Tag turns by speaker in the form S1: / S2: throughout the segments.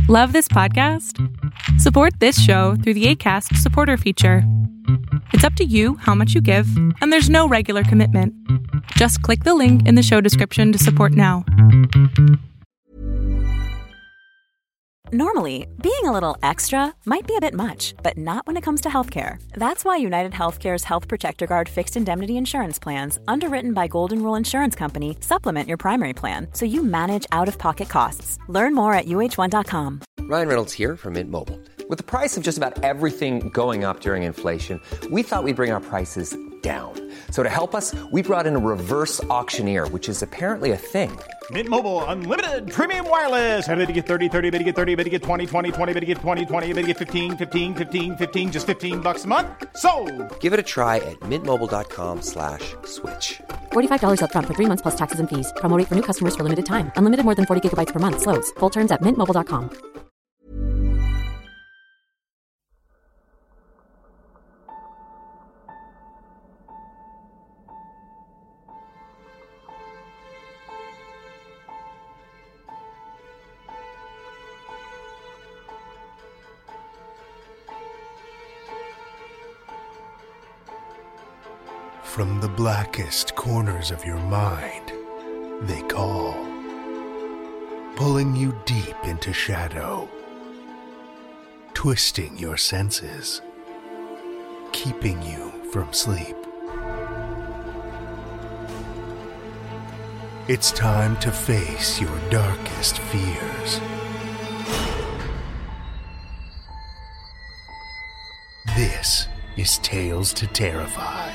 S1: Love this podcast? Support this show through the Acast supporter feature. It's up to you how much you give, and there's no regular commitment. Just click the link in the show description to support now.
S2: Normally, being a little extra might be a bit much, but not when it comes to healthcare. That's why United Healthcare's Health Protector Guard fixed indemnity insurance plans, underwritten by Golden Rule Insurance Company, supplement your primary plan so you manage out-of-pocket costs. Learn more at uh1.com.
S3: Ryan Reynolds here from Mint Mobile. With the price of just about everything going up during inflation, we thought we'd bring our prices down. So to help us, we brought in a reverse auctioneer, which is apparently a thing.
S4: Mint Mobile Unlimited Premium Wireless. How to get 30, 30, bit to get 30, bit to get 20, 20, 20, bit to get 20, 20, bit to get 15, 15, 15, 15, just $15 a month? Sold!
S3: Give it a try at mintmobile.com/switch.
S5: $45 up front for 3 months plus taxes and fees. Promo rate for new customers for limited time. Unlimited more than 40 gigabytes per month. Slows full terms at mintmobile.com.
S6: From the blackest corners of your mind, they call, pulling you deep into shadow, twisting your senses, keeping you from sleep. It's time to face your darkest fears. This is Tales to Terrify.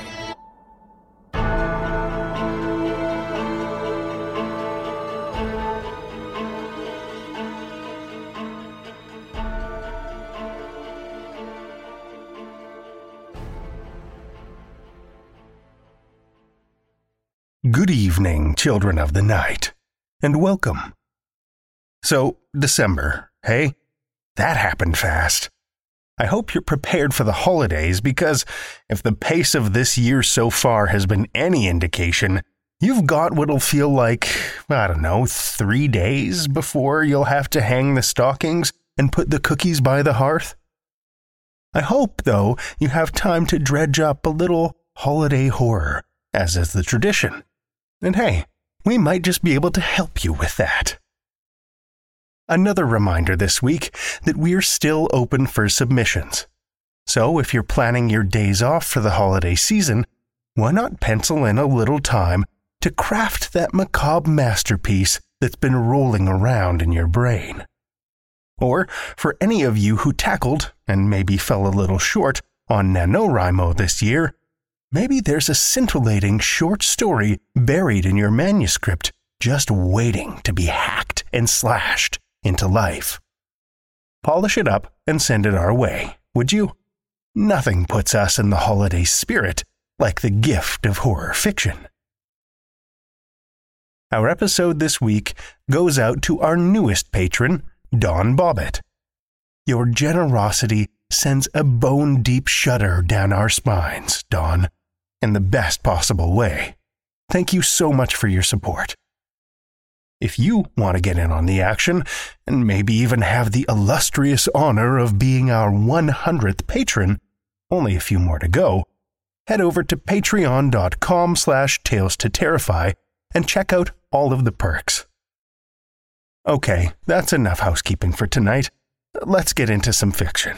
S6: Good evening, children of the night, and welcome. So, December, hey? That happened fast. I hope you're prepared for the holidays because if the pace of this year so far has been any indication, you've got what'll feel like, 3 days before you'll have to hang the stockings and put the cookies by the hearth. I hope, though, you have time to dredge up a little holiday horror, as is the tradition. And hey, we might just be able to help you with that. Another reminder this week that we're still open for submissions. So if you're planning your days off for the holiday season, why not pencil in a little time to craft that macabre masterpiece that's been rolling around in your brain? Or for any of you who tackled, and maybe fell a little short, on NaNoWriMo this year, maybe there's a scintillating short story buried in your manuscript, just waiting to be hacked and slashed into life. Polish it up and send it our way, would you? Nothing puts us in the holiday spirit like the gift of horror fiction. Our episode this week goes out to our newest patron, Dawn Bobbitt. Your generosity sends a bone-deep shudder down our spines, Dawn, in the best possible way. Thank you so much for your support. If you want to get in on the action, and maybe even have the illustrious honor of being our 100th patron, only a few more to go, head over to patreon.com/Tales to Terrify and check out all of the perks. Okay, that's enough housekeeping for tonight. Let's get into some fiction.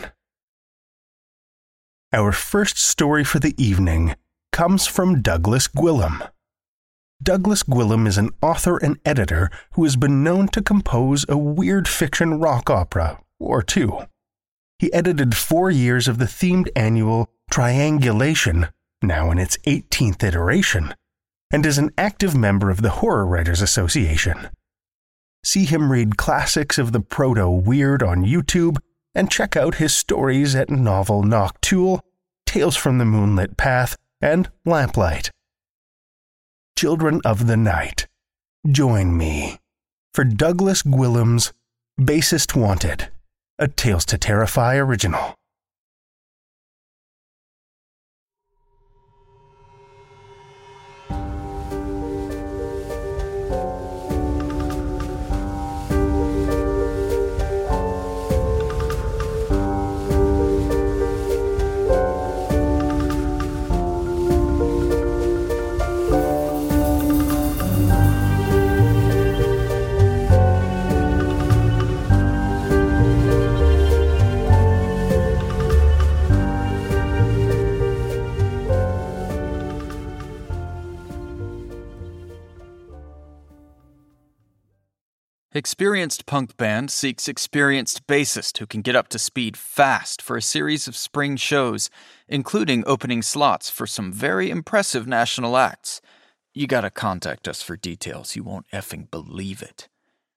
S6: Our first story for the evening comes from Douglas Gwillim. Douglas Gwillim is an author and editor who has been known to compose a weird fiction rock opera or two. He edited 4 years of the themed annual Triangulation, now in its 18th iteration, and is an active member of the Horror Writers Association. See him read classics of the proto-weird on YouTube, and check out his stories at Novel Noctule, Tales from the Moonlit Path, and Lamplight. Children of the Night, join me for Douglas Gwillim's Basest Wanted, a Tales to Terrify original.
S7: Experienced Punk Band seeks experienced bassist who can get up to speed fast for a series of spring shows, including opening slots for some very impressive national acts. You gotta contact us for details, you won't effing believe it.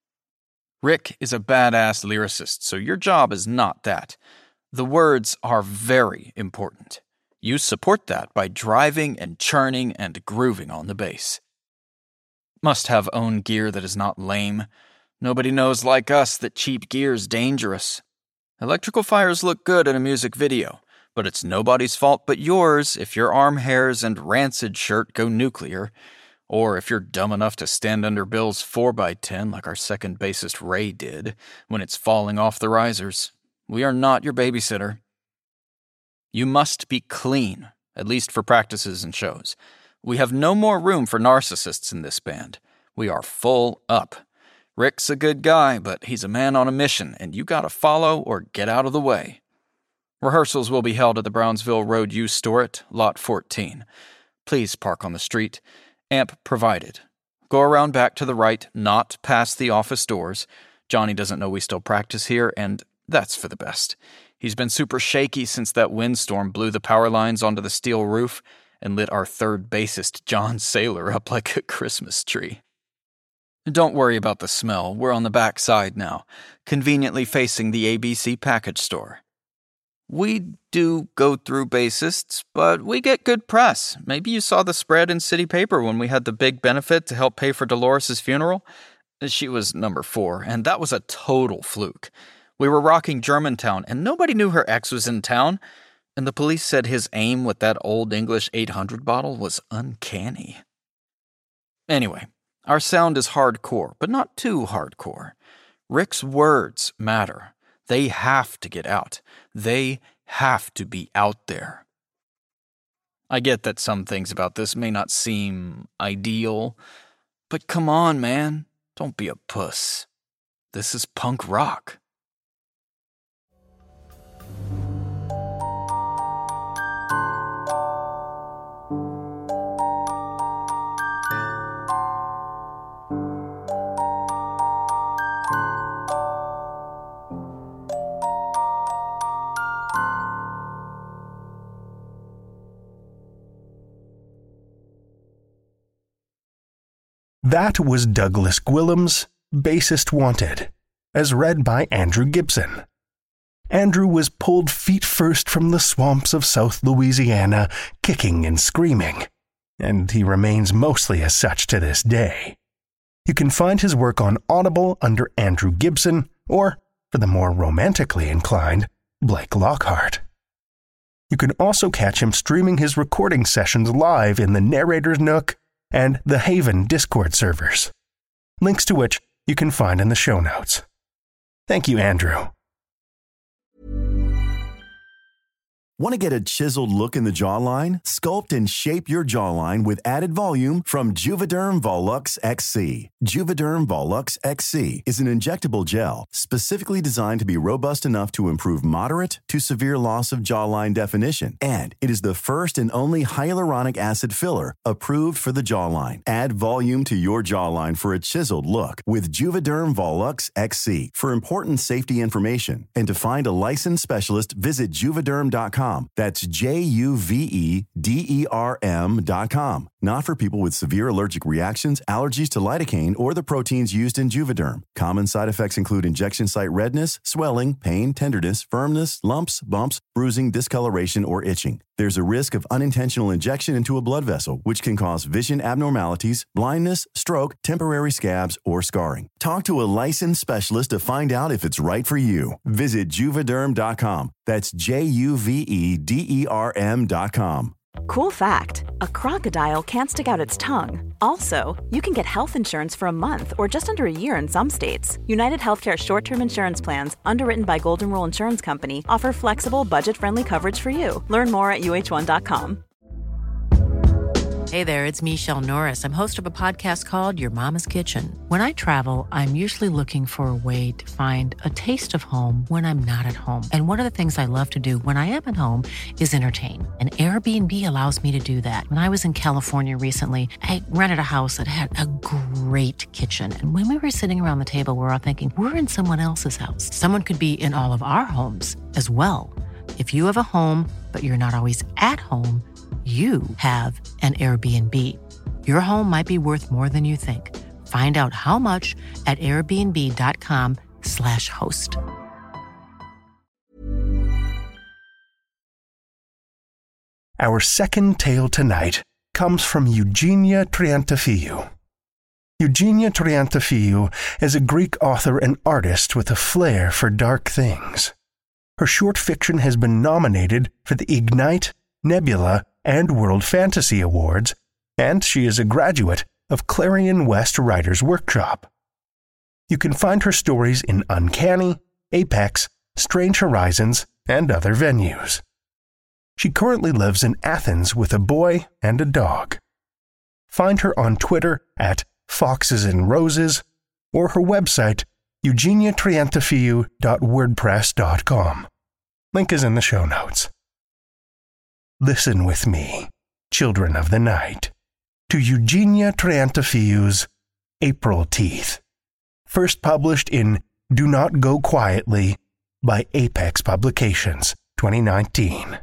S7: Rick is a badass lyricist, so your job is not that. The words are very important. You support that by driving and churning and grooving on the bass. Must have own gear that is not lame. Nobody knows like us that cheap gear's dangerous. Electrical fires look good in a music video, but it's nobody's fault but yours if your arm hairs and rancid shirt go nuclear, or if you're dumb enough to stand under Bill's 4x10 like our second bassist Ray did when it's falling off the risers. We are not your babysitter. You must be clean, at least for practices and shows. We have no more room for narcissists in this band. We are full up. Rick's a good guy, but he's a man on a mission, and you gotta follow or get out of the way. Rehearsals will be held at the Brownsville Road Used Store at Lot 14. Please park on the street. Amp provided. Go around back to the right, not past the office doors. Johnny doesn't know we still practice here, and that's for the best. He's been super shaky since that windstorm blew the power lines onto the steel roof and lit our third bassist, John Saylor, up like a Christmas tree. Don't worry about the smell. We're on the back side now, conveniently facing the ABC package store. We do go through bassists, but we get good press. Maybe you saw the spread in City Paper when we had the big benefit to help pay for Dolores' funeral. She was number 4, and that was a total fluke. We were rocking Germantown, and nobody knew her ex was in town, and the police said his aim with that Old English 800 bottle was uncanny. Anyway, our sound is hardcore, but not too hardcore. Rick's words matter. They have to get out. They have to be out there. I get that some things about this may not seem ideal, but come on, man. Don't be a puss. This is punk rock.
S6: That was Douglas Gwillim's Bassist Wanted, as read by Andrew Gibson. Andrew was pulled feet first from the swamps of South Louisiana, kicking and screaming, and he remains mostly as such to this day. You can find his work on Audible under Andrew Gibson, or, for the more romantically inclined, Blake Lockhart. You can also catch him streaming his recording sessions live in the Narrator's Nook and the Haven Discord servers, links to which you can find in the show notes. Thank you, Andrew.
S8: Want to get a chiseled look in the jawline? Sculpt and shape your jawline with added volume from Juvederm Volux XC. Juvederm Volux XC is an injectable gel specifically designed to be robust enough to improve moderate to severe loss of jawline definition. And it is the first and only hyaluronic acid filler approved for the jawline. Add volume to your jawline for a chiseled look with Juvederm Volux XC. For important safety information and to find a licensed specialist, visit Juvederm.com. That's Juvederm.com. Not for people with severe allergic reactions, allergies to lidocaine, or the proteins used in Juvederm. Common side effects include injection site redness, swelling, pain, tenderness, firmness, lumps, bumps, bruising, discoloration, or itching. There's a risk of unintentional injection into a blood vessel, which can cause vision abnormalities, blindness, stroke, temporary scabs, or scarring. Talk to a licensed specialist to find out if it's right for you. Visit Juvederm.com. That's Juvederm.com.
S2: Cool fact, a crocodile can't stick out its tongue. Also, you can get health insurance for a month or just under a year in some states. United Healthcare short-term insurance plans, underwritten by Golden Rule Insurance Company, offer flexible, budget-friendly coverage for you. Learn more at UH1.com.
S9: Hey there, it's Michelle Norris. I'm host of a podcast called Your Mama's Kitchen. When I travel, I'm usually looking for a way to find a taste of home when I'm not at home. And one of the things I love to do when I am at home is entertain. And Airbnb allows me to do that. When I was in California recently, I rented a house that had a great kitchen. And when we were sitting around the table, we were all thinking, we're in someone else's house. Someone could be in all of our homes as well. If you have a home, but you're not always at home, you have an Airbnb. Your home might be worth more than you think. Find out how much at airbnb.com/host.
S6: Our second tale tonight comes from Eugenia Triantafillou. Eugenia Triantafillou is a Greek author and artist with a flair for dark things. Her short fiction has been nominated for the Ignite, Nebula, and World Fantasy Awards, and she is a graduate of Clarion West Writers Workshop. You can find her stories in Uncanny, Apex, Strange Horizons, and other venues. She currently lives in Athens with a boy and a dog. Find her on Twitter at Foxes and Roses, or her website, eugeniatriantafillou.wordpress.com. Link is in the show notes. Listen with me, children of the night, to Eugenia Triantafillou's April Teeth, first published in Do Not Go Quietly by Apex Publications, 2019.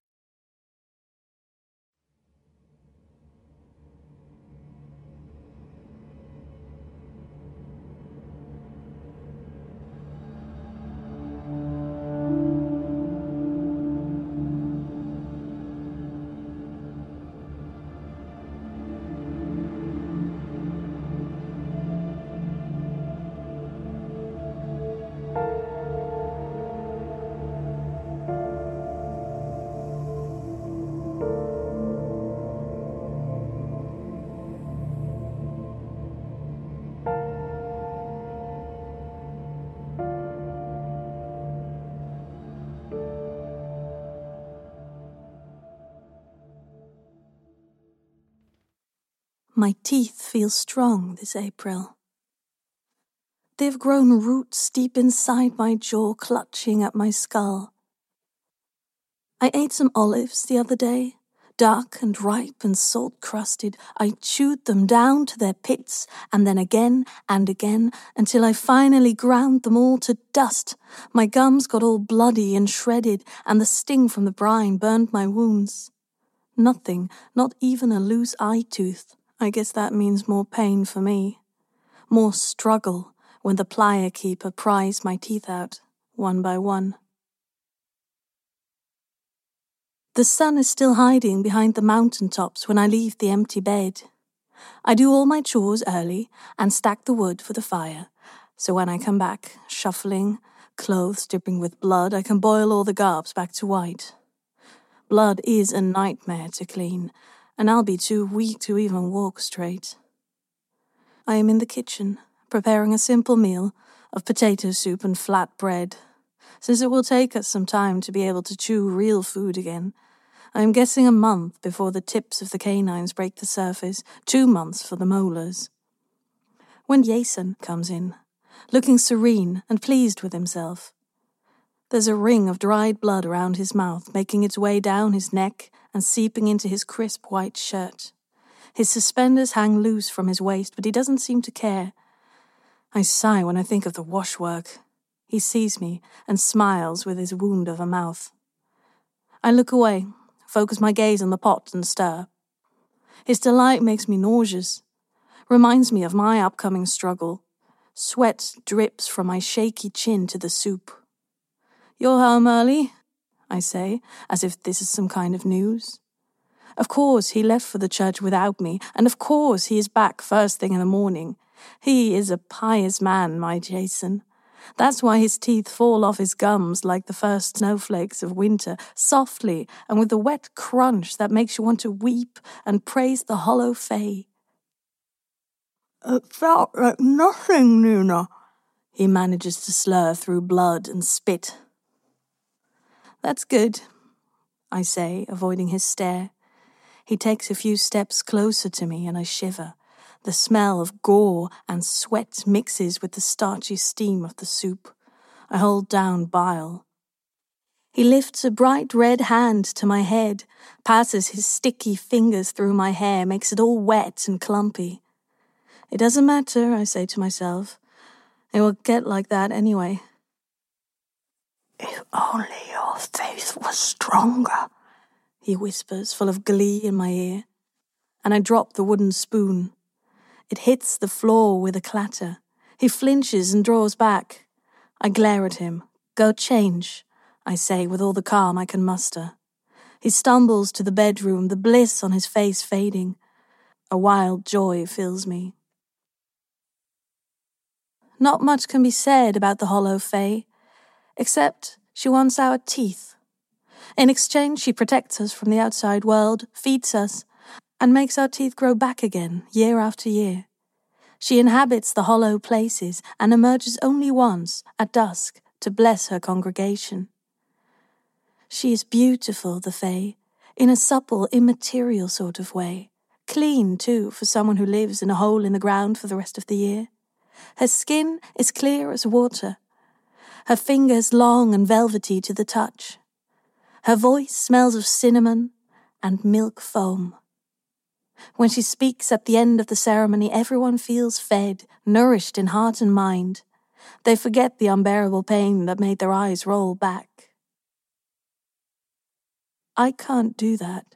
S10: My teeth feel strong this April. They've grown roots deep inside my jaw, clutching at my skull. I ate some olives the other day, dark and ripe and salt-crusted. I chewed them down to their pits, and then again and again, until I finally ground them all to dust. My gums got all bloody and shredded, and the sting from the brine burned my wounds. Nothing, not even a loose eye tooth. I guess that means more pain for me. More struggle when the plier keeper pries my teeth out, one by one. The sun is still hiding behind the mountain tops when I leave the empty bed. I do all my chores early and stack the wood for the fire, so when I come back, shuffling, clothes dripping with blood, I can boil all the garbs back to white. Blood is a nightmare to clean, and I'll be too weak to even walk straight. I am in the kitchen, preparing a simple meal of potato soup and flat bread. Since it will take us some time to be able to chew real food again, I am guessing a month before the tips of the canines break the surface, 2 months for the molars. When Jason comes in, looking serene and pleased with himself, there's a ring of dried blood around his mouth, making its way down his neck and seeping into his crisp white shirt. His suspenders hang loose from his waist, but he doesn't seem to care. I sigh when I think of the washwork. He sees me and smiles with his wound of a mouth. I look away, focus my gaze on the pot and stir. His delight makes me nauseous, reminds me of my upcoming struggle. Sweat drips from my shaky chin to the soup. "You're home early?" I say, as if this is some kind of news. Of course he left for the church without me, and of course he is back first thing in the morning. He is a pious man, my Jason. That's why his teeth fall off his gums like the first snowflakes of winter, softly and with a wet crunch that makes you want to weep and praise the hollow Fae. "It felt like nothing, Nina," he manages to slur through blood and spit. "That's good," I say, avoiding his stare. He takes a few steps closer to me and I shiver. The smell of gore and sweat mixes with the starchy steam of the soup. I hold down bile. He lifts a bright red hand to my head, passes his sticky fingers through my hair, makes it all wet and clumpy. It doesn't matter, I say to myself. It will get like that anyway. If only your faith was stronger, he whispers, full of glee in my ear. And I drop the wooden spoon. It hits the floor with a clatter. He flinches and draws back. I glare at him. Go change, I say with all the calm I can muster. He stumbles to the bedroom, the bliss on his face fading. A wild joy fills me. Not much can be said about the Hollow Fae, except she wants our teeth. In exchange, she protects us from the outside world, feeds us, and makes our teeth grow back again, year after year. She inhabits the hollow places and emerges only once, at dusk, to bless her congregation. She is beautiful, the Fae, in a supple, immaterial sort of way. Clean, too, for someone who lives in a hole in the ground for the rest of the year. Her skin is clear as water. Her fingers long and velvety to the touch. Her voice smells of cinnamon and milk foam. When she speaks at the end of the ceremony, everyone feels fed, nourished in heart and mind. They forget the unbearable pain that made their eyes roll back. I can't do that.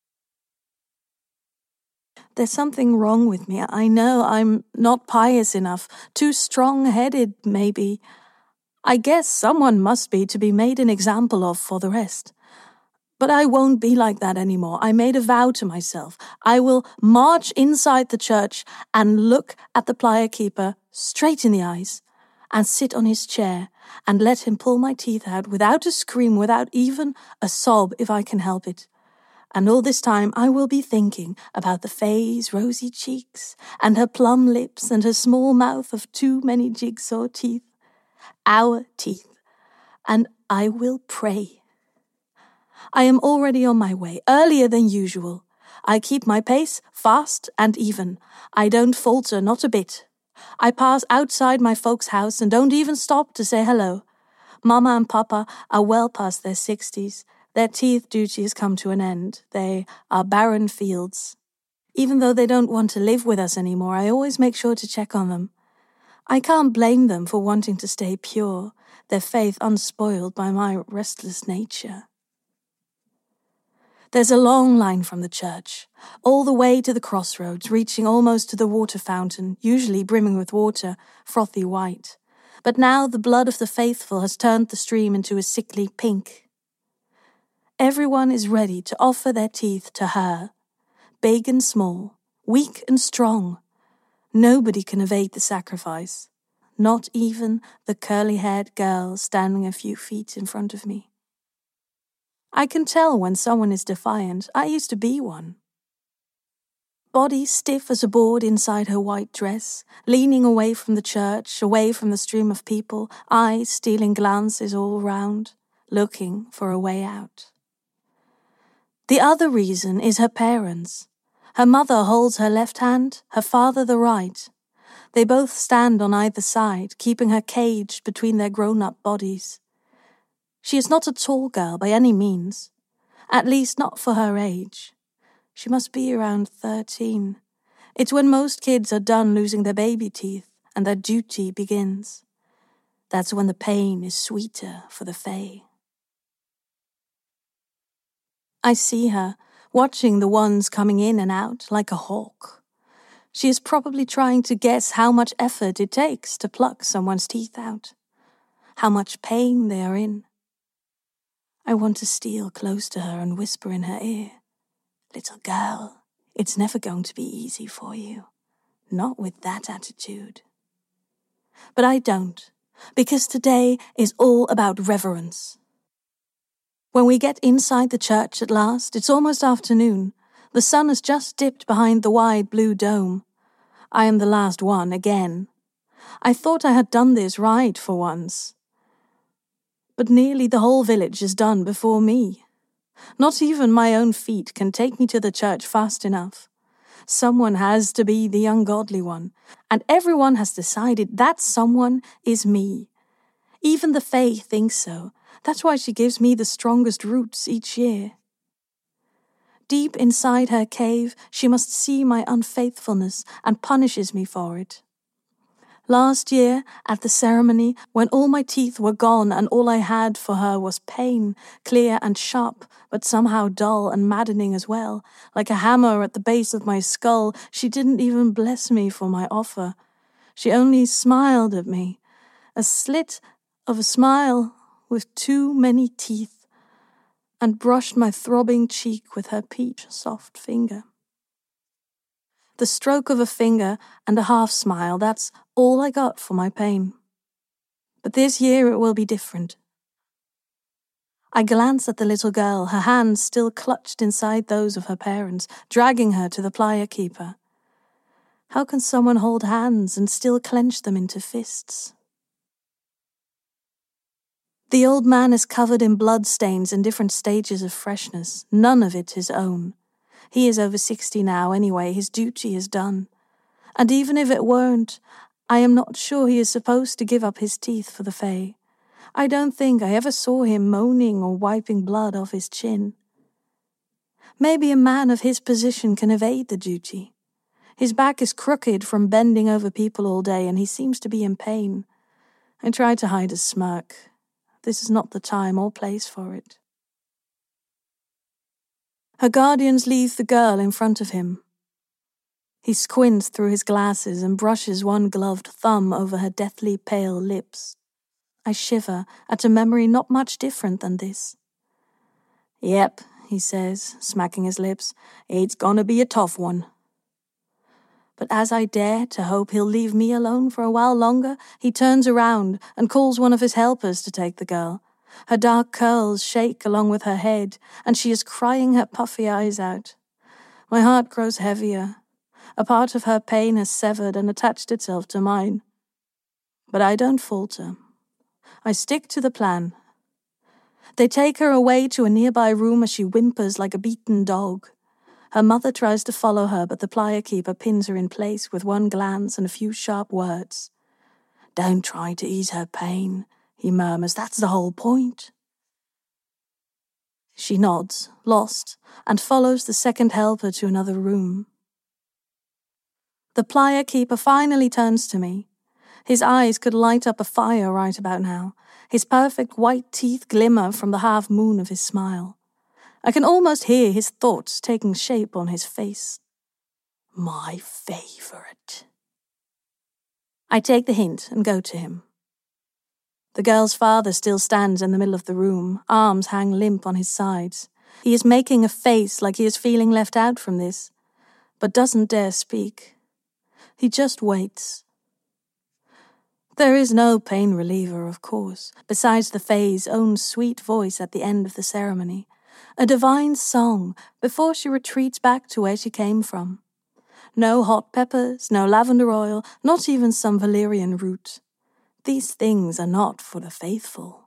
S10: There's something wrong with me. I know I'm not pious enough, too strong-headed, maybe. I guess someone must be to be made an example of for the rest. But I won't be like that anymore. I made a vow to myself. I will march inside the church and look at the plier keeper straight in the eyes and sit on his chair and let him pull my teeth out without a scream, without even a sob if I can help it. And all this time I will be thinking about the Fae's rosy cheeks and her plum lips and her small mouth of too many jigsaw teeth. Our teeth. And I will pray. I am already on my way, earlier than usual. I keep my pace fast and even. I don't falter, not a bit. I pass outside my folks' house and don't even stop to say hello. Mama and Papa are well past their 60s. Their teeth duty has come to an end. They are barren fields. Even though they don't want to live with us anymore, I always make sure to check on them. I can't blame them for wanting to stay pure, their faith unspoiled by my restless nature. There's a long line from the church, all the way to the crossroads, reaching almost to the water fountain, usually brimming with water, frothy white. But now the blood of the faithful has turned the stream into a sickly pink. Everyone is ready to offer their teeth to her, big and small, weak and strong. Nobody can evade the sacrifice, not even the curly-haired girl standing a few feet in front of me. I can tell when someone is defiant. I used to be one. Body stiff as a board inside her white dress, leaning away from the church, away from the stream of people, eyes stealing glances all round, looking for a way out. The other reason is her parents. Her mother holds her left hand, her father the right. They both stand on either side, keeping her caged between their grown-up bodies. She is not a tall girl by any means, at least not for her age. She must be around 13. It's when most kids are done losing their baby teeth and their duty begins. That's when the pain is sweeter for the Fae. I see her, watching the ones coming in and out like a hawk. She is probably trying to guess how much effort it takes to pluck someone's teeth out, how much pain they are in. I want to steal close to her and whisper in her ear, "Little girl, it's never going to be easy for you, not with that attitude." But I don't, because today is all about reverence. When we get inside the church at last, it's almost afternoon. The sun has just dipped behind the wide blue dome. I am the last one again. I thought I had done this right for once. But nearly the whole village is done before me. Not even my own feet can take me to the church fast enough. Someone has to be the ungodly one, and everyone has decided that someone is me. Even the Fae thinks so. That's why she gives me the strongest roots each year. Deep inside her cave, she must see my unfaithfulness and punishes me for it. Last year, at the ceremony, when all my teeth were gone and all I had for her was pain, clear and sharp, but somehow dull and maddening as well, like a hammer at the base of my skull, she didn't even bless me for my offer. She only smiled at me, a slit of a smile with too many teeth, and brushed my throbbing cheek with her peach-soft finger. The stroke of a finger and a half-smile, that's all I got for my pain. But this year it will be different. I glance at the little girl, her hands still clutched inside those of her parents, dragging her to the playa keeper. How can someone hold hands and still clench them into fists? The old man is covered in blood stains in different stages of freshness, none of it his own. He is over 60 now anyway, his duty is done. And even if it weren't, I am not sure he is supposed to give up his teeth for the Fae. I don't think I ever saw him moaning or wiping blood off his chin. Maybe a man of his position can evade the duty. His back is crooked from bending over people all day and he seems to be in pain. I try to hide a smirk. This is not the time or place for it. Her guardians leave the girl in front of him. He squints through his glasses and brushes one gloved thumb over her deathly pale lips. I shiver at a memory not much different than this. "Yep," he says, smacking his lips, "it's gonna be a tough one." But as I dare to hope he'll leave me alone for a while longer, he turns around and calls one of his helpers to take the girl. Her dark curls shake along with her head, and she is crying her puffy eyes out. My heart grows heavier. A part of her pain has severed and attached itself to mine. But I don't falter. I stick to the plan. They take her away to a nearby room as she whimpers like a beaten dog. Her mother tries to follow her, but the playa keeper pins her in place with one glance and a few sharp words. "Don't try to ease her pain," he murmurs. "That's the whole point." She nods, lost, and follows the second helper to another room. The playa keeper finally turns to me. His eyes could light up a fire right about now. His perfect white teeth glimmer from the half moon of his smile. I can almost hear his thoughts taking shape on his face. My favorite. I take the hint and go to him. The girl's father still stands in the middle of the room, arms hang limp on his sides. He is making a face like he is feeling left out from this, but doesn't dare speak. He just waits. There is no pain reliever, of course, besides the Fae's own sweet voice at the end of the ceremony. A divine song before she retreats back to where she came from. No hot peppers, no lavender oil, not even some valerian root. These things are not for the faithful.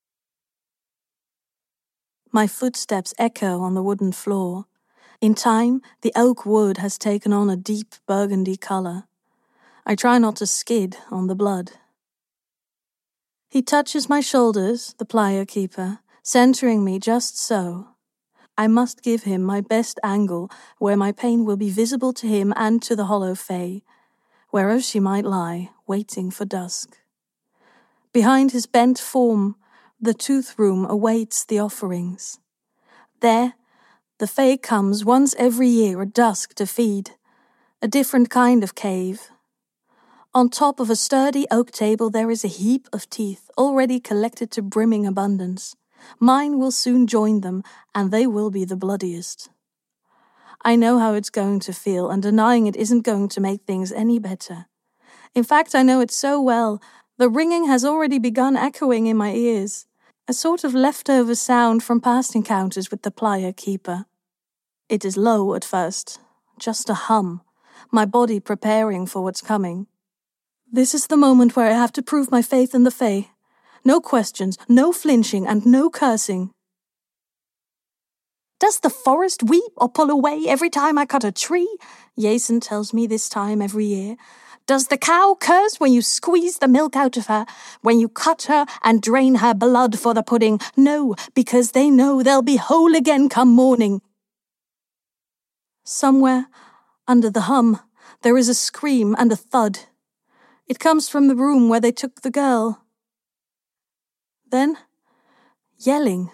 S10: My footsteps echo on the wooden floor. In time, the oak wood has taken on a deep burgundy color. I try not to skid on the blood. He touches my shoulders, the playa keeper, centering me just so. I must give him my best angle where my pain will be visible to him and to the hollow Fae, wherever she might lie, waiting for dusk. Behind his bent form, the tooth room awaits the offerings. There, the Fae comes once every year at dusk to feed, a different kind of cave. On top of a sturdy oak table there is a heap of teeth, already collected to brimming abundance. Mine will soon join them, and they will be the bloodiest. I know how it's going to feel, and denying it isn't going to make things any better. In fact, I know it so well. The ringing has already begun echoing in my ears, a sort of leftover sound from past encounters with the playa keeper. It is low at first, just a hum, my body preparing for what's coming. This is the moment where I have to prove my faith in the Fae. No questions, no flinching, and no cursing. Does the forest weep or pull away every time I cut a tree? Jason tells me this time every year. Does the cow curse when you squeeze the milk out of her, when you cut her and drain her blood for the pudding? No, because they know they'll be whole again come morning. Somewhere, under the hum, there is a scream and a thud. It comes from the room where they took the girl. Then, yelling.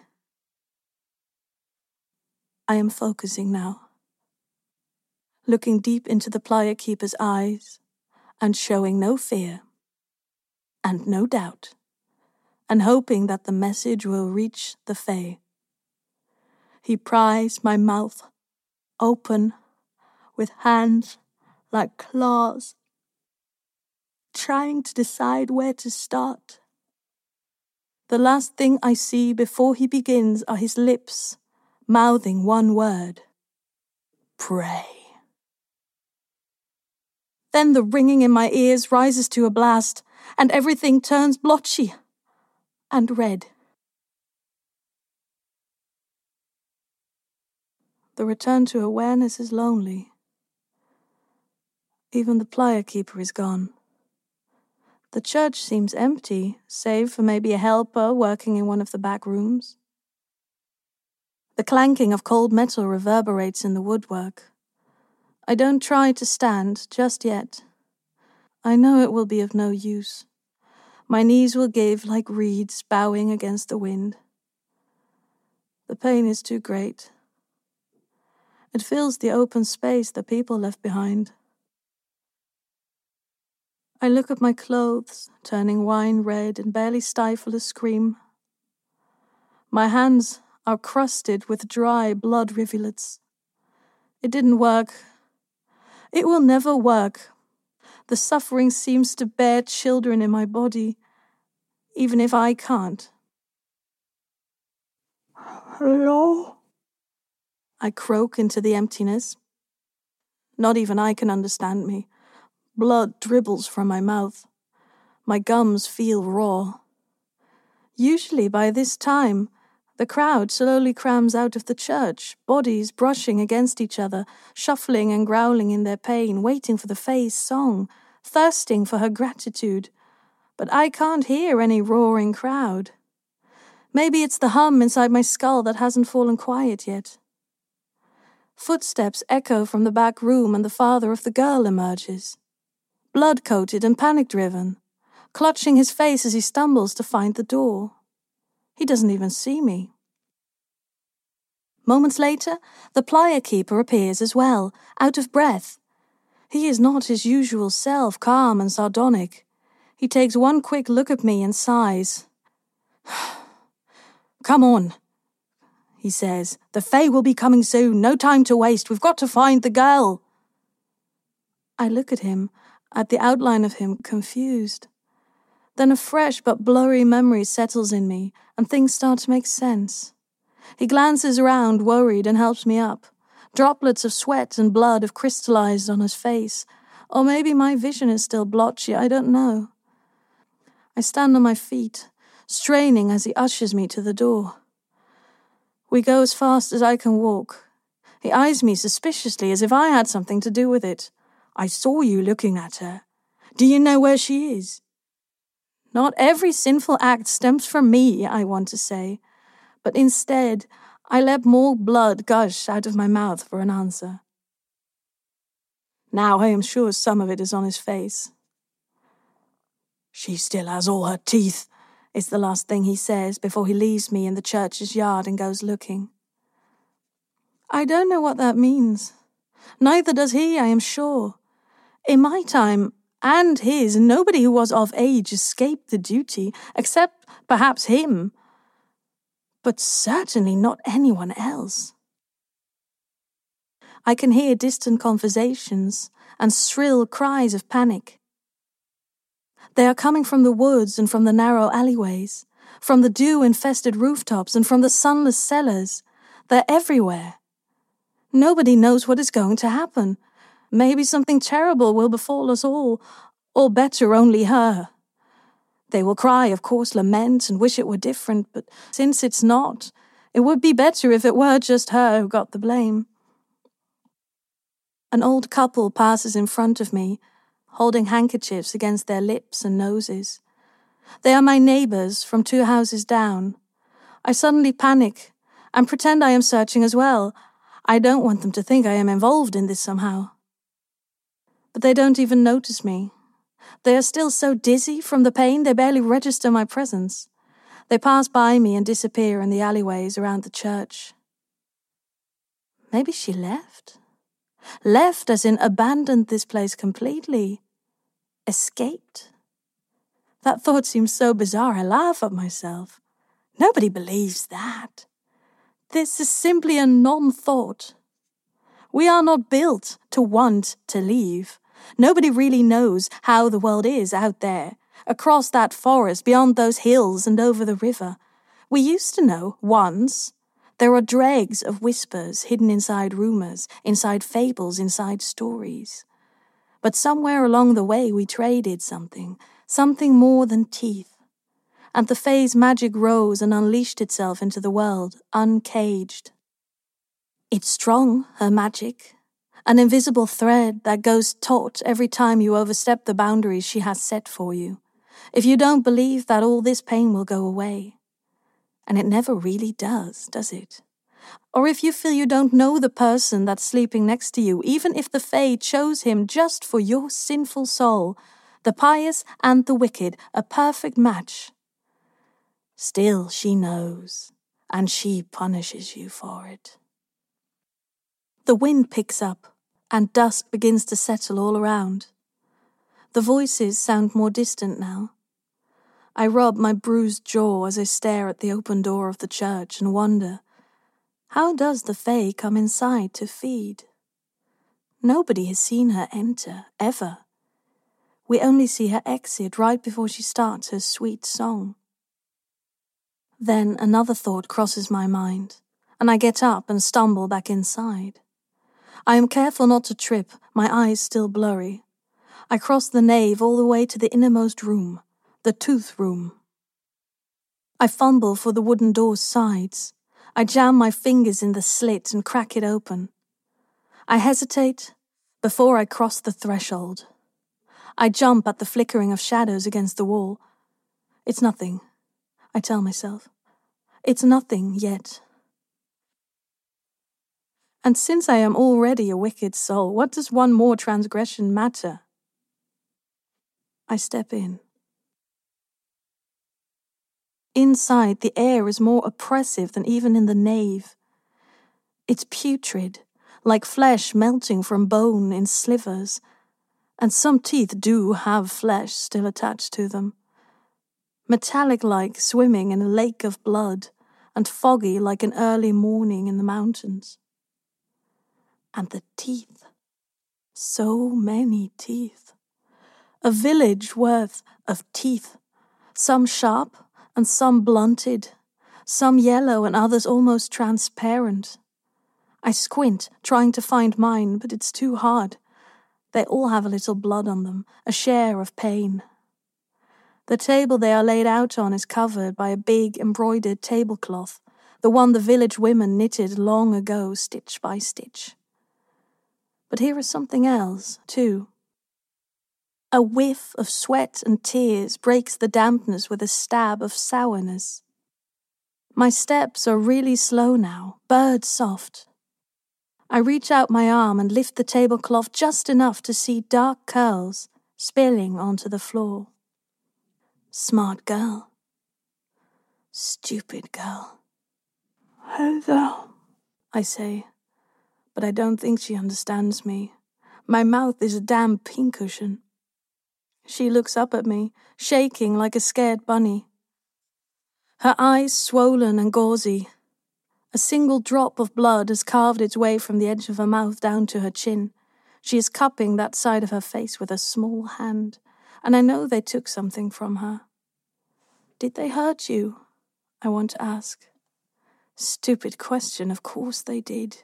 S10: I am focusing now, looking deep into the plier keeper's eyes and showing no fear and no doubt, and hoping that the message will reach the Fae. He pries my mouth open with hands like claws, trying to decide where to start. The last thing I see before he begins are his lips, mouthing one word. Pray. Then the ringing in my ears rises to a blast, and everything turns blotchy and red. The return to awareness is lonely. Even the plier keeper is gone. The church seems empty, save for maybe a helper working in one of the back rooms. The clanking of cold metal reverberates in the woodwork. I don't try to stand just yet. I know it will be of no use. My knees will give like reeds bowing against the wind. The pain is too great. It fills the open space the people left behind. I look at my clothes, turning wine red, and barely stifle a scream. My hands are crusted with dry blood rivulets. It didn't work. It will never work. The suffering seems to bear children in my body, even if I can't. Hello? I croak into the emptiness. Not even I can understand me. Blood dribbles from my mouth. My gums feel raw. Usually by this time, the crowd slowly crams out of the church, bodies brushing against each other, shuffling and growling in their pain, waiting for the Fae's song, thirsting for her gratitude. But I can't hear any roaring crowd. Maybe it's the hum inside my skull that hasn't fallen quiet yet. Footsteps echo from the back room, and the father of the girl emerges, blood-coated and panic-driven, clutching his face as he stumbles to find the door. He doesn't even see me. Moments later, the plier keeper appears as well, out of breath. He is not his usual self, calm and sardonic. He takes one quick look at me and sighs. Come on, he says. The Fae will be coming soon. No time to waste. We've got to find the girl. I look at him, at the outline of him, confused. Then a fresh but blurry memory settles in me, and things start to make sense. He glances around, worried, and helps me up. Droplets of sweat and blood have crystallized on his face. Or maybe my vision is still blotchy, I don't know. I stand on my feet, straining as he ushers me to the door. We go as fast as I can walk. He eyes me suspiciously as if I had something to do with it. I saw you looking at her. Do you know where she is? Not every sinful act stems from me, I want to say, but instead I let more blood gush out of my mouth for an answer. Now I am sure some of it is on his face. She still has all her teeth, is the last thing he says before he leaves me in the church's yard and goes looking. I don't know what that means. Neither does he, I am sure. In my time, and his, nobody who was of age escaped the duty, except perhaps him. But certainly not anyone else. I can hear distant conversations and shrill cries of panic. They are coming from the woods and from the narrow alleyways, from the dew-infested rooftops and from the sunless cellars. They're everywhere. Nobody knows what is going to happen. Maybe something terrible will befall us all, or better, only her. They will cry, of course, lament and wish it were different, but since it's not, It would be better if it were just her who got the blame. An old couple passes in front of me, holding handkerchiefs against their lips and noses. They are my neighbours from 2 houses down. I suddenly panic and pretend I am searching as well. I don't want them to think I am involved in this somehow. But they don't even notice me. They are still so dizzy from the pain they barely register my presence. They pass by me and disappear in the alleyways around the church. Maybe she left? Left as in abandoned this place completely. Escaped? That thought seems so bizarre I laugh at myself. Nobody believes that. This is simply a non-thought. We are not built to want to leave. Nobody really knows how the world is out there, across that forest, beyond those hills and over the river. We used to know once. There are dregs of whispers hidden inside rumours, inside fables, inside stories. But somewhere along the way we traded something more than teeth. And the Fae's magic rose and unleashed itself into the world, uncaged. It's strong, her magic, an invisible thread that goes taut every time you overstep the boundaries she has set for you. If you don't believe that all this pain will go away. And it never really does it? Or if you feel you don't know the person that's sleeping next to you, even if the Fae chose him just for your sinful soul, the pious and the wicked, a perfect match. Still she knows, and she punishes you for it. The wind picks up, and dusk begins to settle all around. The voices sound more distant now. I rub my bruised jaw as I stare at the open door of the church and wonder, how does the Fae come inside to feed? Nobody has seen her enter, ever. We only see her exit right before she starts her sweet song. Then another thought crosses my mind, and I get up and stumble back inside. I am careful not to trip, my eyes still blurry. I cross the nave all the way to the innermost room, the tooth room. I fumble for the wooden door's sides. I jam my fingers in the slit and crack it open. I hesitate before I cross the threshold. I jump at the flickering of shadows against the wall. It's nothing, I tell myself. It's nothing yet. And since I am already a wicked soul, what does one more transgression matter? I step in. Inside, the air is more oppressive than even in the nave. It's putrid, like flesh melting from bone in slivers, and some teeth do have flesh still attached to them. Metallic-like swimming in a lake of blood, and foggy like an early morning in the mountains. And the teeth. So many teeth. A village worth of teeth, some sharp and some blunted, some yellow and others almost transparent. I squint, trying to find mine, but it's too hard. They all have a little blood on them, a share of pain. The table they are laid out on is covered by a big embroidered tablecloth, the one the village women knitted long ago, stitch by stitch. But here is something else, too. A whiff of sweat and tears breaks the dampness with a stab of sourness. My steps are really slow now, bird soft. I reach out my arm and lift the tablecloth just enough to see dark curls spilling onto the floor. Smart girl. Stupid girl. Hello, I say, but I don't think she understands me. My mouth is a damn pincushion. She looks up at me, shaking like a scared bunny. Her eyes swollen and gauzy. A single drop of blood has carved its way from the edge of her mouth down to her chin. She is cupping that side of her face with a small hand, and I know they took something from her. Did they hurt you? I want to ask. Stupid question, of course they did.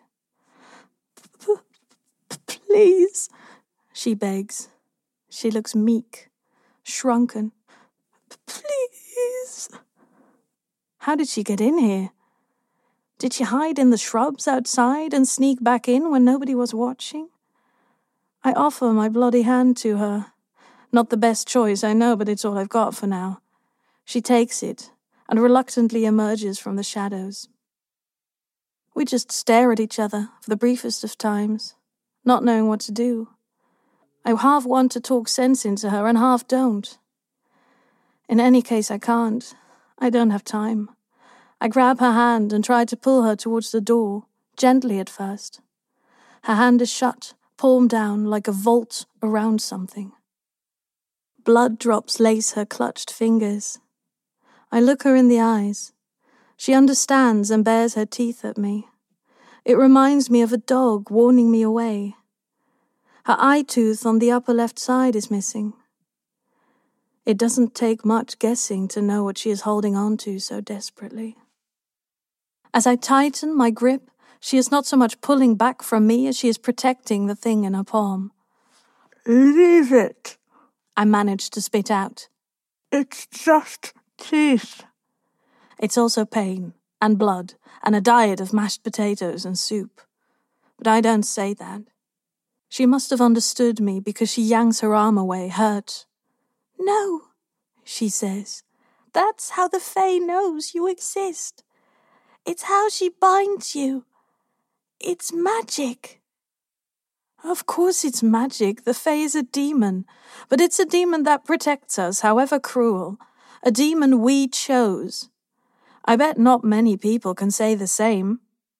S10: Please, she begs. She looks meek, shrunken. Please. How did she get in here? Did she hide in the shrubs outside and sneak back in when nobody was watching? I offer my bloody hand to her. Not the best choice, I know, but it's all I've got for now. She takes it and reluctantly emerges from the shadows. We just stare at each other for the briefest of times, not knowing what to do. I half want to talk sense into her and half don't. In any case, I can't. I don't have time. I grab her hand and try to pull her towards the door, gently at first. Her hand is shut, palm down, like a vault around something. Blood drops lace her clutched fingers. I look her in the eyes. She understands and bares her teeth at me. It reminds me of a dog warning me away. Her eye tooth on the upper left side is missing. It doesn't take much guessing to know what she is holding on to so desperately. As I tighten my grip, she is not so much pulling back from me as she is protecting the thing in her palm.
S11: Leave it,
S10: I managed to spit out.
S11: It's just teeth.
S10: It's also pain, and blood, and a diet of mashed potatoes and soup. But I don't say that. She must have understood me because she yanks her arm away, hurt.
S11: No,
S10: she says.
S11: That's how the Fae knows you exist. It's how she binds you. It's magic.
S10: Of course it's magic. The Fae is a demon. But it's a demon that protects us, however cruel. A demon we chose. I bet not many people can say the same.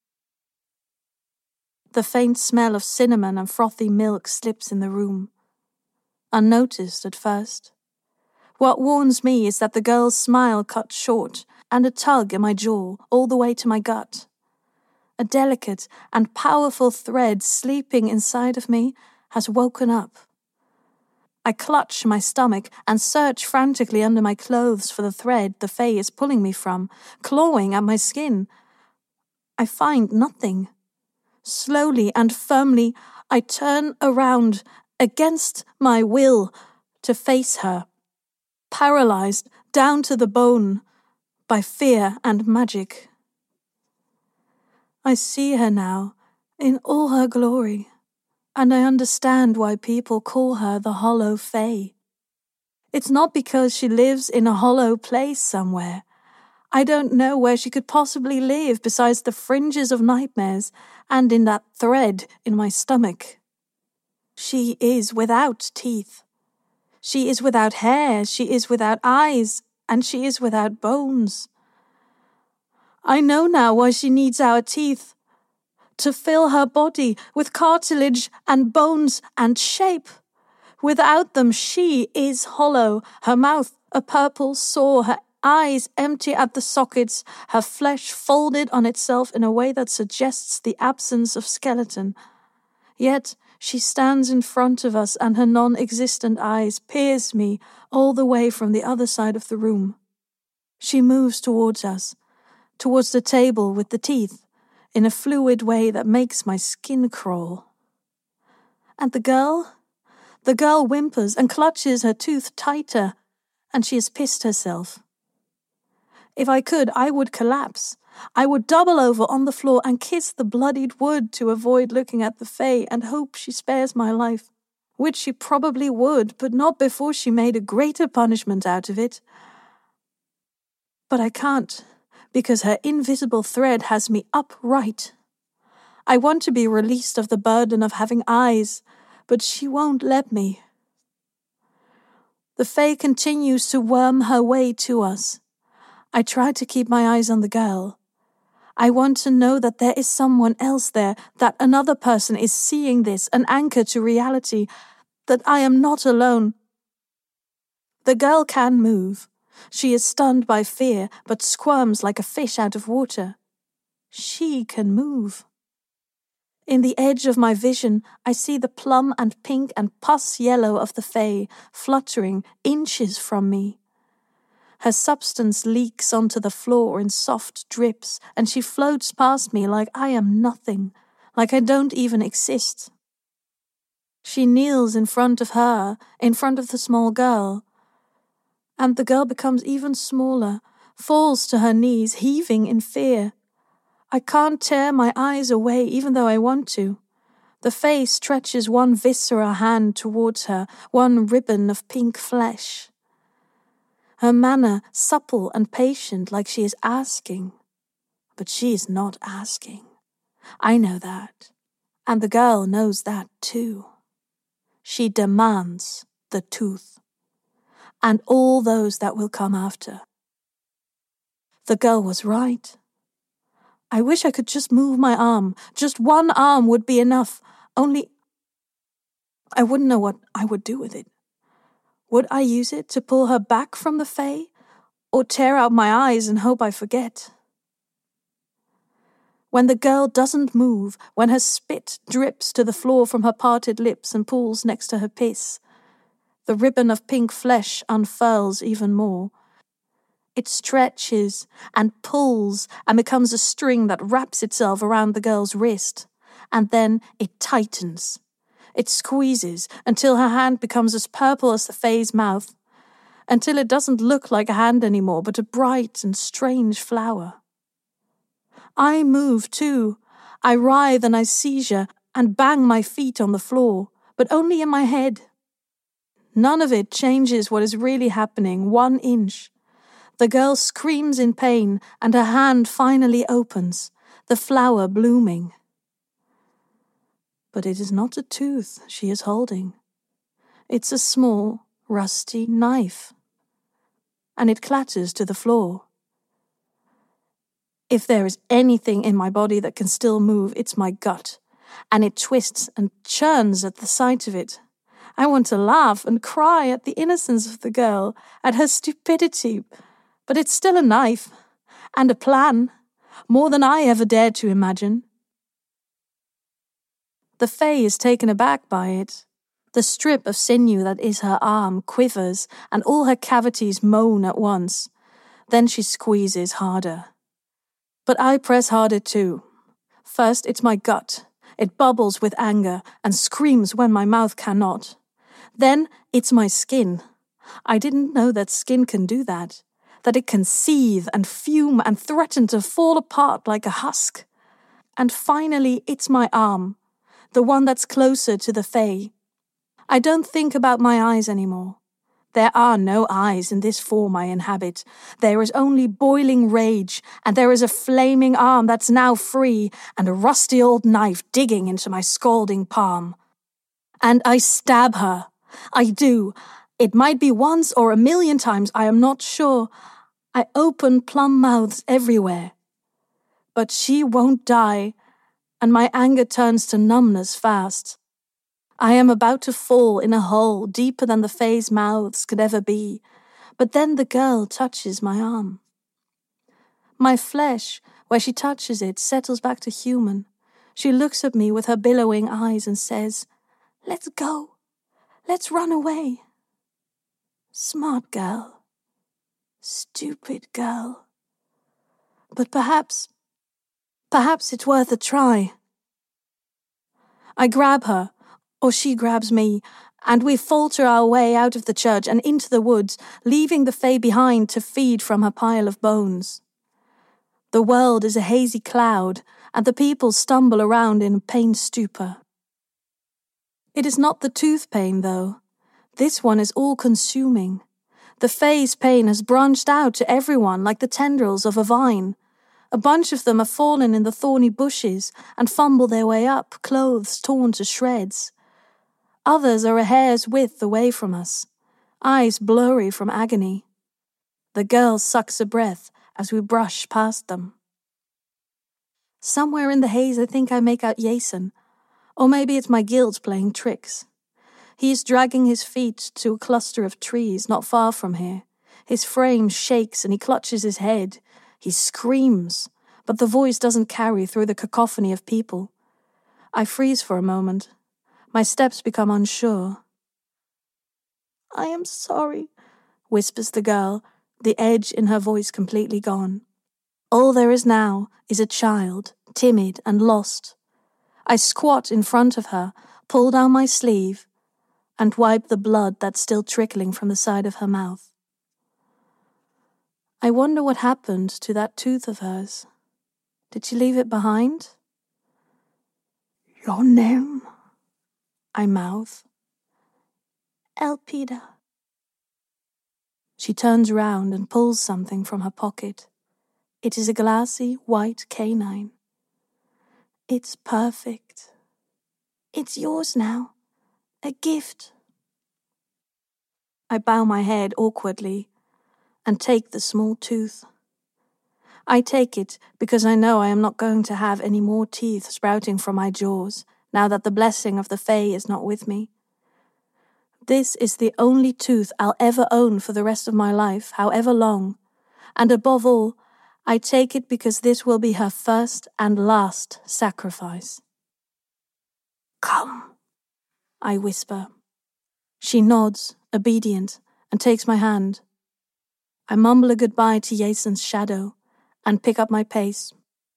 S10: The faint smell of cinnamon and frothy milk slips in the room. Unnoticed at first. What warns me is that the girl's smile cut short and a tug in my jaw all the way to my gut. A delicate and powerful thread sleeping inside of me has woken up. I clutch my stomach and search frantically under my clothes for the thread the Fae is pulling me from, clawing at my skin. I find nothing. Slowly and firmly, I turn around against my will to face her, paralyzed down to the bone by fear and magic. I see her now in all her glory, and I understand why people call her the Hollow Fae. It's not because she lives in a hollow place somewhere. I don't know where she could possibly live besides the fringes of nightmares and in that thread in my stomach. She is without teeth. She is without hair. She is without eyes. And she is without bones. I know now why she needs our teeth. To fill her body with cartilage and bones and shape. Without them, she is hollow, her mouth a purple sore, her eyes empty at the sockets, her flesh folded on itself in a way that suggests the absence of skeleton. Yet she stands in front of us and her non-existent eyes pierce me all the way from the other side of the room. She moves towards us, towards the table with the teeth, in a fluid way that makes my skin crawl. And the girl whimpers and clutches her tooth tighter, and she has pissed herself. If I could, I would collapse. I would double over on the floor and kiss the bloodied wood to avoid looking at the Fae and hope she spares my life, which she probably would, but not before she made a greater punishment out of it. But I can't, because her invisible thread has me upright. I want to be released of the burden of having eyes, but she won't let me. The Fae continues to worm her way to us. I try to keep my eyes on the girl. I want to know that there is someone else there, that another person is seeing this, an anchor to reality, that I am not alone. The girl can move. She is stunned by fear, but squirms like a fish out of water. She can move. In the edge of my vision, I see the plum and pink and pus yellow of the Fae fluttering inches from me. Her substance leaks onto the floor in soft drips, and she floats past me like I am nothing, like I don't even exist. She kneels in front of her, in front of the small girl, and the girl becomes even smaller, falls to her knees, heaving in fear. I can't tear my eyes away even though I want to. The Fae stretches one viscera hand towards her, one ribbon of pink flesh. Her manner supple and patient, like she is asking. But she is not asking. I know that. And the girl knows that too. She demands the tooth. And all those that will come after. The girl was right. I wish I could just move my arm. Just one arm would be enough. Only I wouldn't know what I would do with it. Would I use it to pull her back from the Fae? Or tear out my eyes and hope I forget? When the girl doesn't move, when her spit drips to the floor from her parted lips and pools next to her piss, the ribbon of pink flesh unfurls even more. It stretches and pulls and becomes a string that wraps itself around the girl's wrist. And then it tightens. It squeezes until her hand becomes as purple as the Fae's mouth, until it doesn't look like a hand anymore, but a bright and strange flower. I move too. I writhe and I seizure and bang my feet on the floor, but only in my head. None of it changes what is really happening 1 inch. The girl screams in pain, and her hand finally opens, the flower blooming. But it is not a tooth she is holding. It's a small, rusty knife. And it clatters to the floor. If there is anything in my body that can still move, it's my gut. And it twists and churns at the sight of it. I want to laugh and cry at the innocence of the girl, at her stupidity. But it's still a knife, and a plan, more than I ever dared to imagine. The Fae is taken aback by it. The strip of sinew that is her arm quivers, and all her cavities moan at once. Then she squeezes harder. But I press harder too. First, it's my gut. It bubbles with anger and screams when my mouth cannot. Then, it's my skin. I didn't know that skin can do that. That it can seethe and fume and threaten to fall apart like a husk. And finally, it's my arm, the one that's closer to the Fae. I don't think about my eyes anymore. There are no eyes in this form I inhabit. There is only boiling rage, and there is a flaming arm that's now free, and a rusty old knife digging into my scalding palm. And I stab her. I do. It might be once or 1,000,000 times, I am not sure. I open plum mouths everywhere. But she won't die, and my anger turns to numbness fast. I am about to fall in a hole deeper than the Fae's mouths could ever be, but then the girl touches my arm. My flesh, where she touches it, settles back to human. She looks at me with her billowing eyes and says, "Let's go. Let's run away." Smart girl. Stupid girl. But perhaps it's worth a try. I grab her, or she grabs me, and we falter our way out of the church and into the woods, leaving the Fae behind to feed from her pile of bones. The world is a hazy cloud, and the people stumble around in pain stupor. It is not the tooth pain, though. This one is all-consuming. The Fae's pain has branched out to everyone like the tendrils of a vine. A bunch of them have fallen in the thorny bushes and fumble their way up, clothes torn to shreds. Others are a hair's width away from us, eyes blurry from agony. The girl sucks a breath as we brush past them. Somewhere in the haze I think I make out Jason, or maybe it's my guilt playing tricks. He is dragging his feet to a cluster of trees not far from here. His frame shakes and he clutches his head. He screams, but the voice doesn't carry through the cacophony of people. I freeze for a moment. My steps become unsure. "I am sorry," whispers the girl, the edge in her voice completely gone. All there is now is a child, timid and lost. I squat in front of her, pull down my sleeve, and wipe the blood that's still trickling from the side of her mouth. I wonder what happened to that tooth of hers. Did she leave it behind?
S11: Your name?
S10: I mouth.
S11: Elpida.
S10: She turns round and pulls something from her pocket. It is a glassy white canine.
S11: It's perfect. It's yours now. A gift.
S10: I bow my head awkwardly and take the small tooth. I take it because I know I am not going to have any more teeth sprouting from my jaws now that the blessing of the Fae is not with me. This is the only tooth I'll ever own for the rest of my life, however long, and above all, I take it because this will be her first and last sacrifice.
S11: Come,
S10: I whisper. She nods, obedient, and takes my hand. I mumble a goodbye to Jason's shadow and pick up my pace.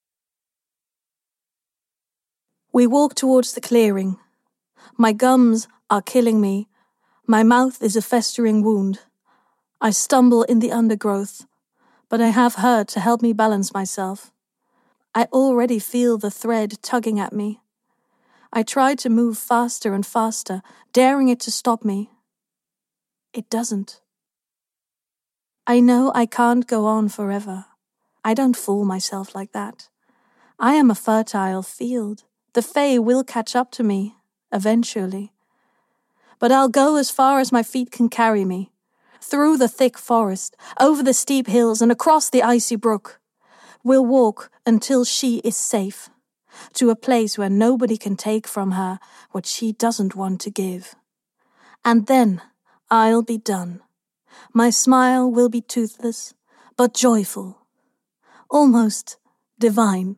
S10: We walk towards the clearing. My gums are killing me. My mouth is a festering wound. I stumble in the undergrowth, but I have her to help me balance myself. I already feel the thread tugging at me. I try to move faster and faster, daring it to stop me. It doesn't. I know I can't go on forever. I don't fool myself like that. I am a fertile field. The Fae will catch up to me, eventually. But I'll go as far as my feet can carry me, through the thick forest, over the steep hills, and across the icy brook. We'll walk until she is safe, to a place where nobody can take from her what she doesn't want to give. And then I'll be done. My smile will be toothless, but joyful, almost divine.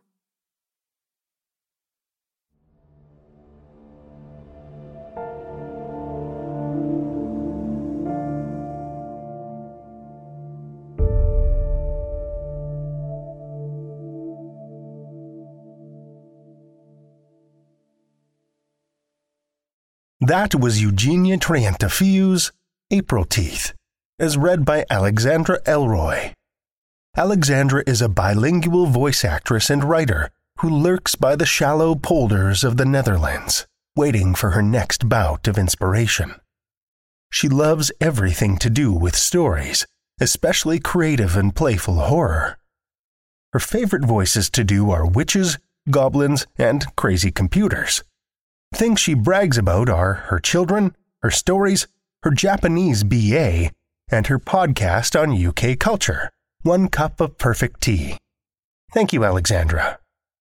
S6: That was Eugenia Trientafiu's April Teeth, as read by Alexandra Elroy. Alexandra is a bilingual voice actress and writer who lurks by the shallow polders of the Netherlands, waiting for her next bout of inspiration. She loves everything to do with stories, especially creative and playful horror. Her favorite voices to do are witches, goblins, and crazy computers. Things she brags about are her children, her stories, her Japanese BA, and her podcast on UK culture, One Cup of Perfect Tea. Thank you, Alexandra.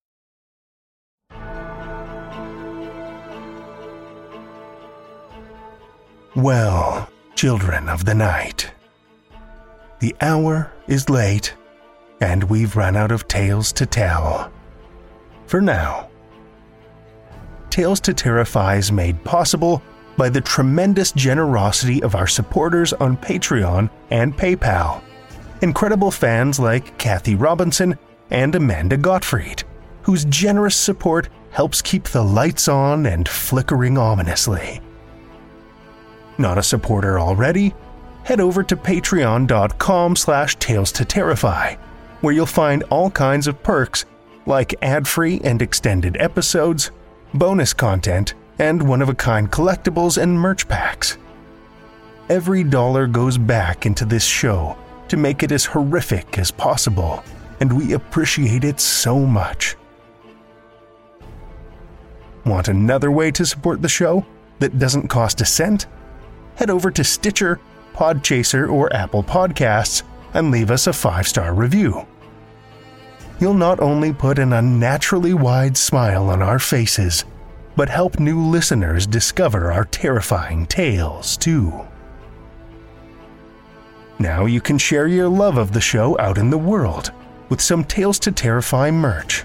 S6: Well, children of the night, the hour is late, and we've run out of tales to tell. For now. Tales to Terrify is made possible by the tremendous generosity of our supporters on Patreon and PayPal. Incredible fans like Kathy Robinson and Amanda Gottfried, whose generous support helps keep the lights on and flickering ominously. Not a supporter already? Head over to patreon.com/Tales to Terrify, where you'll find all kinds of perks like ad-free and extended episodes, bonus content, and one-of-a-kind collectibles and merch packs. Every dollar goes back into this show to make it as horrific as possible, and we appreciate it so much. Want another way to support the show that doesn't cost a cent? Head over to Stitcher, Podchaser, or Apple Podcasts and leave us a 5-star review. You'll not only put an unnaturally wide smile on our faces, but help new listeners discover our terrifying tales, too. Now you can share your love of the show out in the world with some Tales to Terrify merch.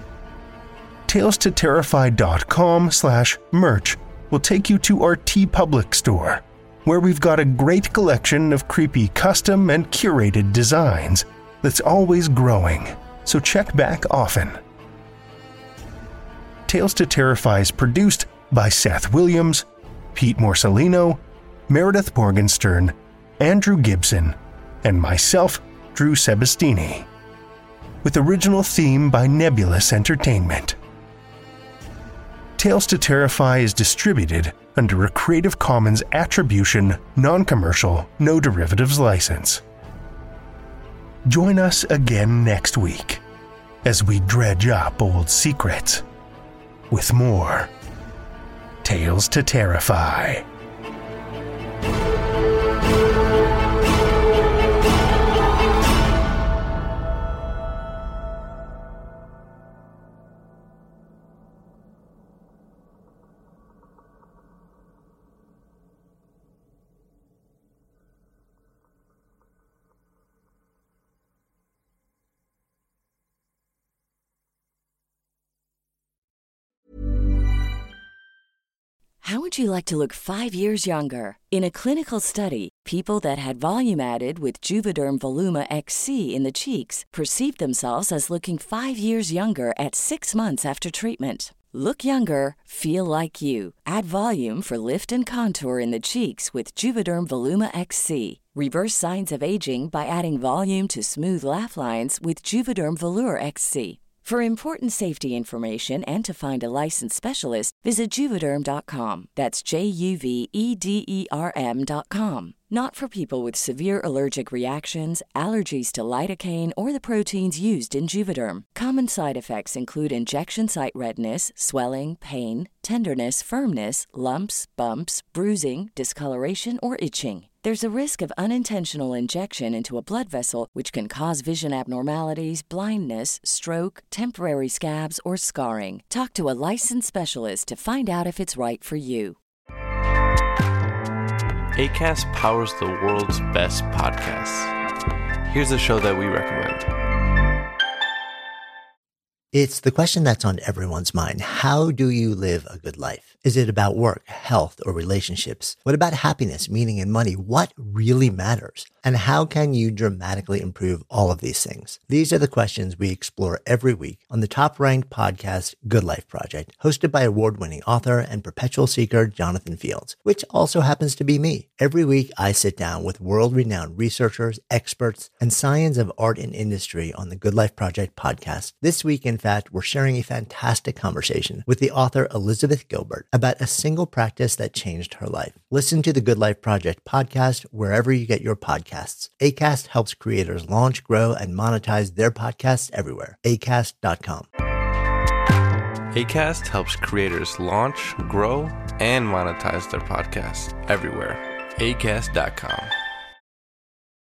S6: TalesToTerrify.com/merch will take you to our TeePublic store, where we've got a great collection of creepy custom and curated designs that's always growing, so check back often. Tales to Terrify is produced by Seth Williams, Pete Morcellino, Meredith Morgenstern, Andrew Gibson, and myself, Drew Sebastini. with original theme by Nebulous Entertainment. Tales to Terrify is distributed under a Creative Commons Attribution, Non-Commercial, No Derivatives license. Join us again next week as we dredge up old secrets with more Tales to Terrify.
S12: How would you like to look 5 years younger? In a clinical study, people that had volume added with Juvederm Voluma XC in the cheeks perceived themselves as looking 5 years younger at 6 months after treatment. Look younger, feel like you. Add volume for lift and contour in the cheeks with Juvederm Voluma XC. Reverse signs of aging by adding volume to smooth laugh lines with Juvederm Volure XC. For important safety information and to find a licensed specialist, visit Juvederm.com. That's JUVEDERM.com. Not for people with severe allergic reactions, allergies to lidocaine, or the proteins used in Juvederm. Common side effects include injection site redness, swelling, pain, tenderness, firmness, lumps, bumps, bruising, discoloration, or itching. There's a risk of unintentional injection into a blood vessel, which can cause vision abnormalities, blindness, stroke, temporary scabs, or scarring. Talk to a licensed specialist to find out if it's right for you.
S13: Acast powers the world's best podcasts. Here's a show that we recommend.
S14: It's the question that's on everyone's mind. How do you live a good life? Is it about work, health, or relationships? What about happiness, meaning, and money? What really matters? And how can you dramatically improve all of these things? These are the questions we explore every week on the top-ranked podcast, Good Life Project, hosted by award-winning author and perpetual seeker Jonathan Fields, which also happens to be me. Every week, I sit down with world-renowned researchers, experts, and science of art and industry on the Good Life Project podcast. This week, in fact, we're sharing a fantastic conversation with the author Elizabeth Gilbert about a single practice that changed her life. Listen to the Good Life Project podcast wherever you get your podcasts. Acast helps creators launch, grow, and monetize their podcasts everywhere. Acast.com.
S13: Acast helps creators launch, grow, and monetize their podcasts everywhere. Acast.com.